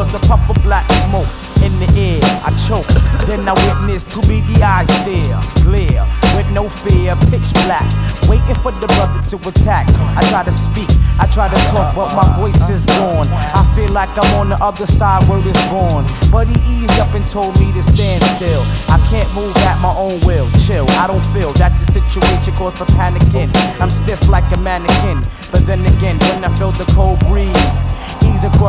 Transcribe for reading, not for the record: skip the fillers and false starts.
was a puff of black smoke in the air. I choked, then I witnessed two beady eyes stare, glare, with no fear, pitch black, waiting for the brother to attack. I try to speak, I try to talk, but my voice is gone. I feel like I'm on the other side where it's born. But he eased up and told me to stand still. I can't move at my own will, chill. I don't feel that the situation caused for panicking. I'm stiff like a mannequin, but then again, when I feel the cold breeze ease across